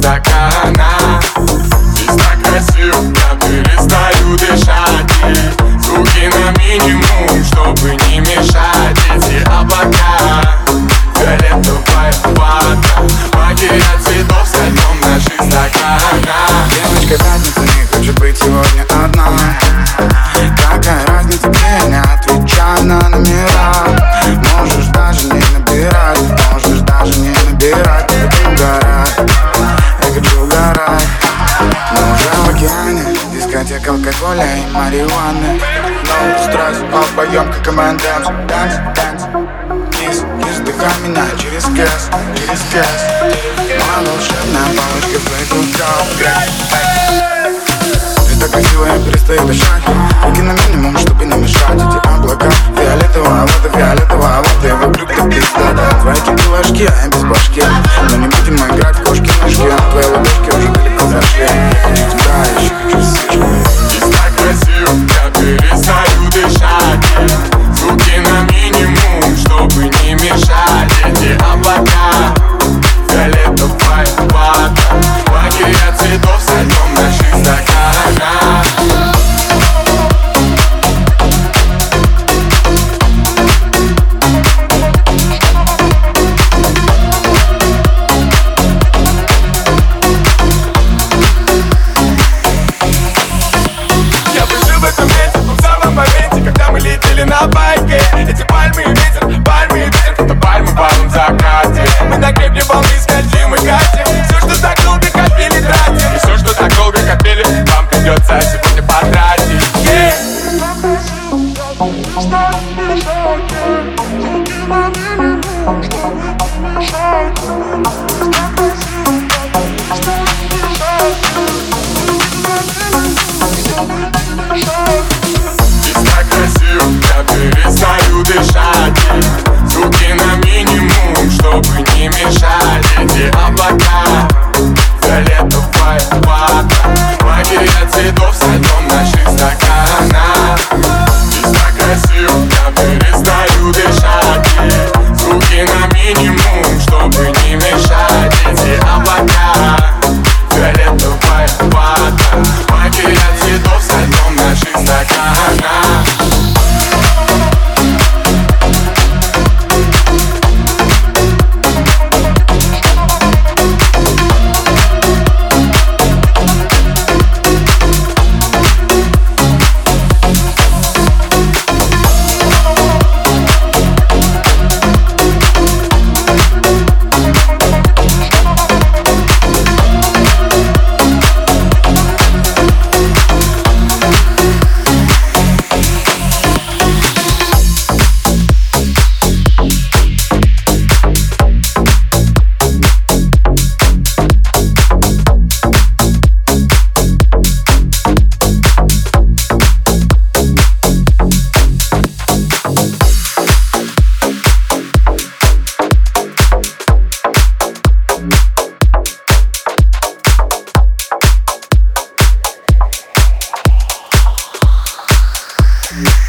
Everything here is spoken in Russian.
стакана. Здесь так красиво, я перестаю дышать. И звуки на минимум, чтобы не мешать. Эти облака, фиолетовая вода, магия цветов со льдом наших стаканах. Девочка пятница не хочет быть сегодня одна. Какая разница, где не отвечай на номера. Можешь даже не набирать, можешь даже не набирать. Я хочу угорать, я хочу угорать. Мы уже в океане, дискотека алкоголя и марихуаны. No стресс, поем как МНДМС. Dance, dance. Кис, кис, вдыхай меня через кэс, через кэс. Моя волшебная палочка флейт Ты так красиво, я перестаю дышать. Руки на минимум, чтобы не мешать. Эти облака, фиолетовая вода, и вокруг ты пизда. Твои такие ложки, а я без башки. Но не будем играть в кошки-мышки. А твои ладошки уже далеко зашли. Я хочу тебя, еще хочу слишком. Здесь так красиво, я перестаю дышать. Звуки на минимум, чтобы не мешать. Эти облака, фиолетовая вода, магия цветов со льдом наших стаканах. На байке эти пальмы и ветер, это пальмы в полном закате. Мы на гребне волны скользим и катим. Все, что так долго копили, тратим. И все, что так долго копили, вам придется сегодня потратить. Я перестаю дышать. Звуки на минимум, чтобы не мешать. Эти облака, фиолетовая вода, магия цветов со льдом наших стаканах. Здесь так красиво, я перестаю дышать. Звуки на минимум, чтобы не мешать. Эти облака, фиолетовая вода, магия цветов со льдом наших стаканах. Yeah.